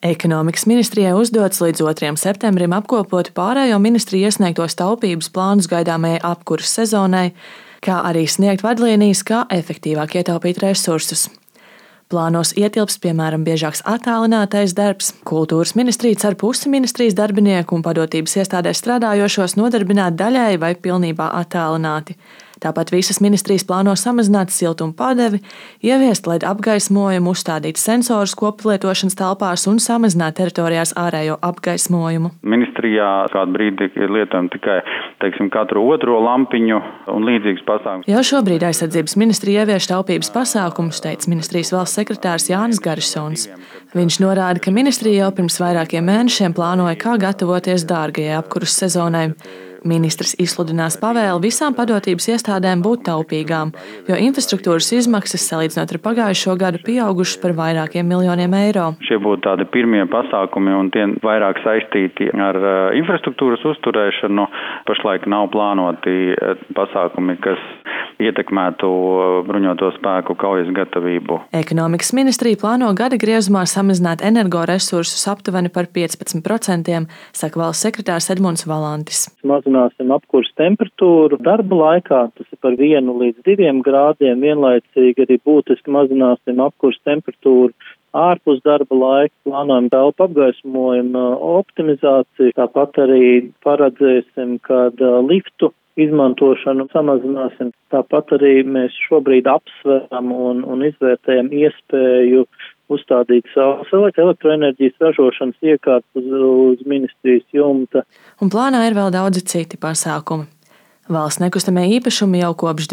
Ekonomikas ministrijai uzdots līdz 2. septembrim apkopot pārējo ministriju iesniegtos taupības plānus gaidāmajai apkuras sezonai, kā arī sniegt vadlīnijas, kā efektīvāk ietaupīt resursus. Plānos ietilpst, piemēram, biežāks attālinātais darbs. Kultūras ministrija cer pusi ministrijas darbinieku un padotības iestādēs strādājošos nodarbināt daļēji vai pilnībā attālināti. Tāpat visas ministrijas plāno samazināt siltumu padevi, ieviest LED apgaismojumu, uzstādīt sensorus koplietošanas telpās un samazināt teritorijās ārējo apgaismojumu. Ministrijā kādu brīdi ir lietojama tikai, katru otro lampiņu un līdzīgas pasākums. Jau šobrīd aizsardzības ministrija ievieš taupības pasākumus, teica ministrijas valsts sekretārs Jānis Garisons. Viņš norāda, ka ministrija jau pirms vairākiem mēnešiem plānoja, kā gatavoties dārgajai apkuras sezonai. Ministrs izsludinās pavēli visām padotības iestādēm būt taupīgām, jo infrastruktūras izmaksas salīdzinot ar pagājušo gadu pieaugušas par vairākiem miljoniem eiro. Šie būtu tādi pirmie pasākumi un tie vairāk saistīti ar infrastruktūras uzturēšanu. Pašlaik nav plānoti pasākumi, kas ietekmētu bruņoto spēku kaujas gatavību. Ekonomikas ministrija plāno gada griezumā samazināt energoresursus aptuveni par 15%, saka valsts sekretārs Edmunds Valantis. Mazināsim apkuras temperatūru darba laikā, tas ir par 1 līdz 2 grādiem, vienlaicīgi arī būtiski mazināsim apkuras temperatūru ārpus darba laika, plānojam telpu apgaismojumu optimizāciju, tāpat arī paredzēsim, kad liftu izmantošanu samazināsim. Tāpat arī mēs šobrīd apsveram un izvērtējam iespēju uzstādīt saules elektroenerģijas ražošanas iekārtas uz ministrijas jumta. Un plānā ir vēl daudzi citi pasākumi. Valsts nekustamie īpašumi jau kopš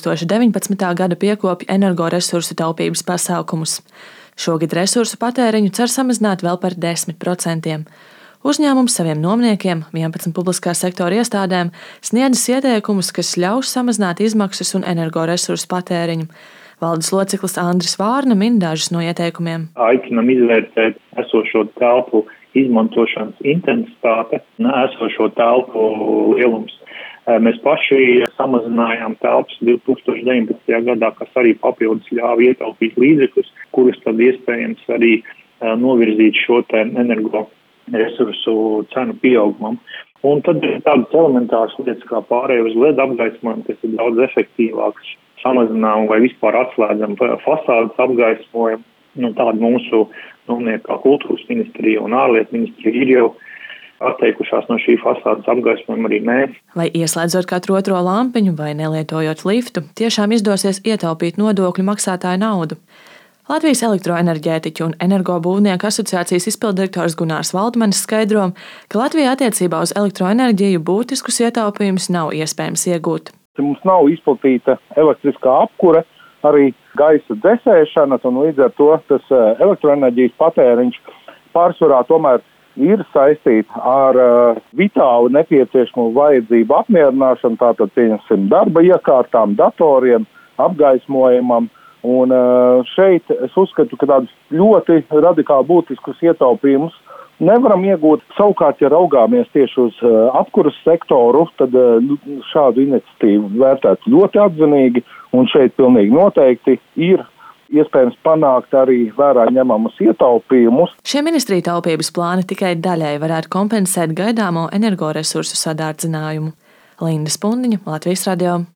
2019. gada piekopja energoresursu taupības pasākumus. Šogad resursu patēriņu cer samazināt vēl par 10%. Uzņēmums saviem nomniekiem, 11 publiskā sektora iestādēm, sniedzis ieteikumus, kas ļaus samazināt izmaksas un energoresursu patēriņu. Valdes loceklis Andris Vārna min dažus no ieteikumiem. Aicinam izvērtēt esošo telpu izmantošanas intensitāte, esošo telpu lielums. Mēs paši samazinājām telpas 2019. gadā, kas arī papildus ļāva ietaupīt līdzekļus, kurus tad iespējams arī novirzīt šo energo resursu cenu pieaugumam. Un tad ir tādas elementāras lietas kā pārēj uz LED apgaismojumu, kas ir daudz efektīvāks. Samazinām vai vispār atslēdzam fasādes apgaismojumu. Tāda mūsu nomniekā kultūras ministrija un ārlietu ministrija ir jau atteikušās no šī fasādes apgaismojuma arī mēs. Vai ieslēdzot katru otro lampiņu vai nelietojot liftu, tiešām izdosies ietaupīt nodokļu maksātāju naudu. Latvijas elektroenerģētiķu un energobūvnieku asociācijas izpilddirektors Gunārs Valdmanis skaidro, ka Latvijā attiecībā uz elektroenerģiju būtiskus ietaupījumus nav iespējams iegūt. Mums nav izplatīta elektriskā apkure, arī gaisa dzēsēšana, un līdz ar to tas elektroenerģijas patēriņš pārsvarā tomēr ir saistīts ar vitāli nepieciešamo vajadzību apmierināšanu, tātad pieņemsim darba iekārtām, datoriem, apgaismojumam. Un šeit es uzskatu, ka tādus ļoti radikāli būtiskus ietaupījumus nevaram iegūt. Savukārt, ja raugāmies tieši uz apkuras sektoru, tad šādu iniciatīvu vērtētu ļoti atzinīgi, un šeit pilnīgi noteikti ir iespējams panākt arī vērā ņemamus ietaupījumus. Šie ministrija taupības plāni tikai daļai varētu kompensēt gaidāmo energoresursu sadārdzinājumu. Linda Spundiņa, Latvijas radio.